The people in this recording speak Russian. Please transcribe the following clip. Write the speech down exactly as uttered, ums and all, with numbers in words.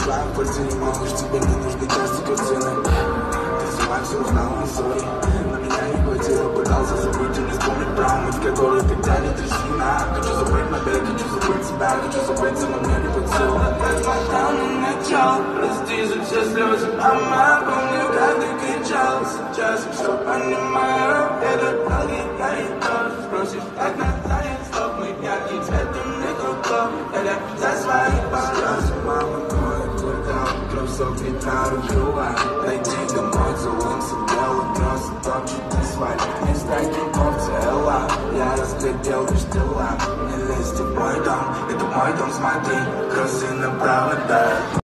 своя в квартире, малыш, тебе не нужны части картины. Ты сама все узнала, сори. На меня не хватило, пытался забыть и не вспомнить про мыть, в которой тогда не трясина. Хочу забыть побег, хочу забыть себя, хочу забыться, но мне не под силу. Опять смотрел на начал, прости за все слезы, мама, помню, как ты кричал. Сейчас я все понимаю, это долгий, я и тоже спросишь, как настанет стоп, мы яркий цвет, ты мне круто, это за свои пожалуйста, мама, твой квартал, кроссовки гитару жила, дойди домой, целуемся, белый гроз, топчет ты сваль, не страйки, цела, я разглядел лишь тела, не лезьте в мой дом, это мой дом, смотри, кроссы на проводах.